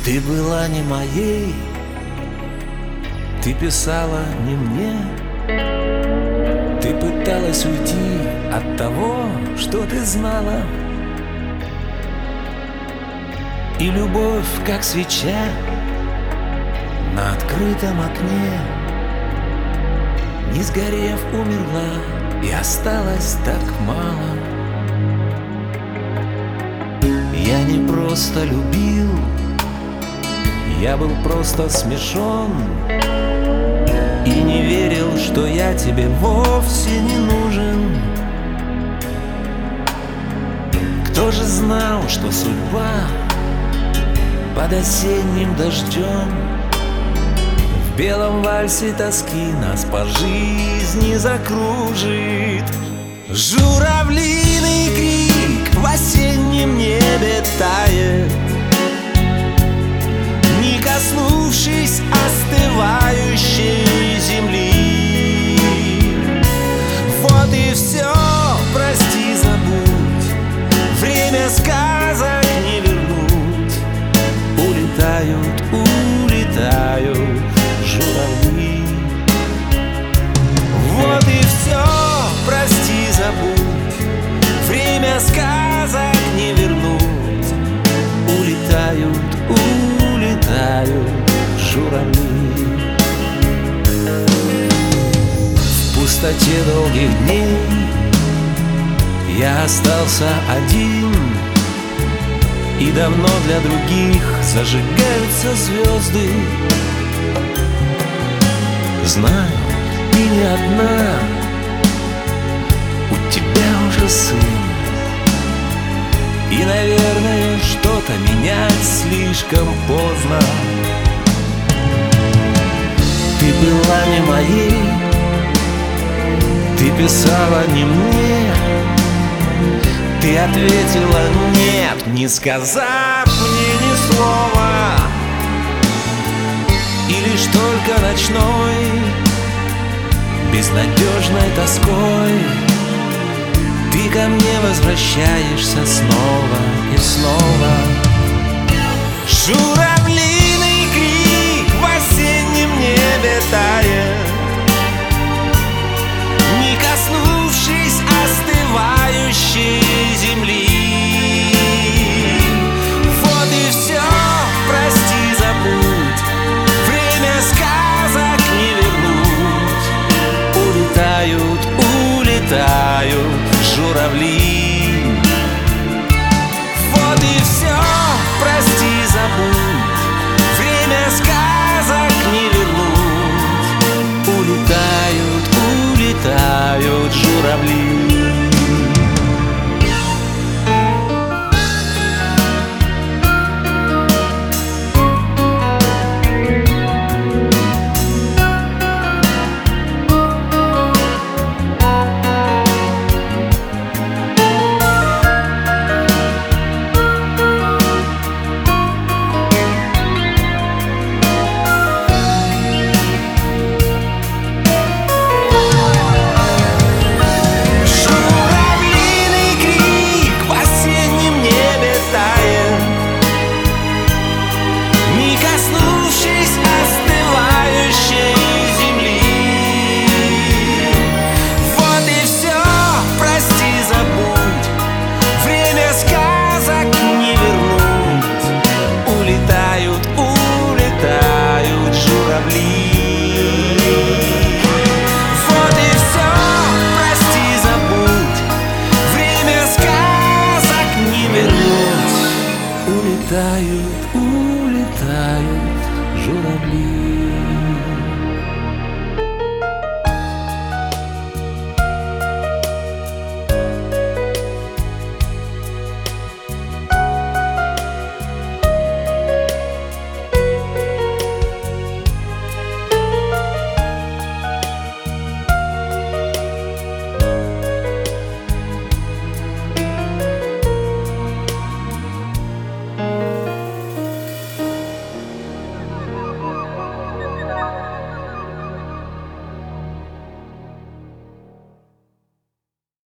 Ты была не моей, ты писала не мне. Ты пыталась уйти от того, что ты знала. И любовь, как свеча на открытом окне, не сгорев, умерла, и осталось так мало. Я не просто любил, я был просто смешон и не верил, что я тебе вовсе не нужен. Кто же знал, что судьба под осенним дождем в белом вальсе тоски нас по жизни закружит? Журавлиный крик в осеннем небе тает, не коснувшись остывающей земли. Вот и все, прости, забудь, время сказок не вернуть. Улетают, улетают журавли. Вот и все, прости, забудь, время сказок не вернуть. Улетают, улетают журавли. В пустоте долгих дней я остался один, и давно для других зажигаются звезды. Знаю, ты не одна, у тебя уже сын, и, наверное, что-то менять слишком поздно. Ты была не моей, ты писала не мне. Ты ответила нет, не сказав мне ни слова. И лишь только ночной, безнадежной тоской, ты ко мне возвращаешься снова и снова. Журавлиный крик в осеннем небе тает, не коснувшись остывающей земли. Вот и все, прости, забудь, время сказок не вернуть. Улетают, улетают журавли. Вот и все, прости, забудь, время сказок не вернуть. Улетают, улетают журавли. Улетают, улетают журавли.